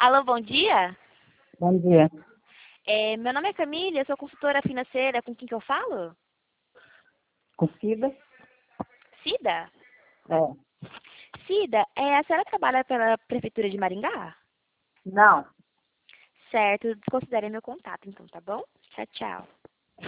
Alô, bom dia. Bom dia. Meu nome é Camila, eu sou consultora financeira. Com quem que eu falo? Com Cida? Cida? É. Cida, a senhora trabalha pela Prefeitura de Maringá? Não. Certo, desconsidere meu contato, então, tá bom? Tchau, tchau.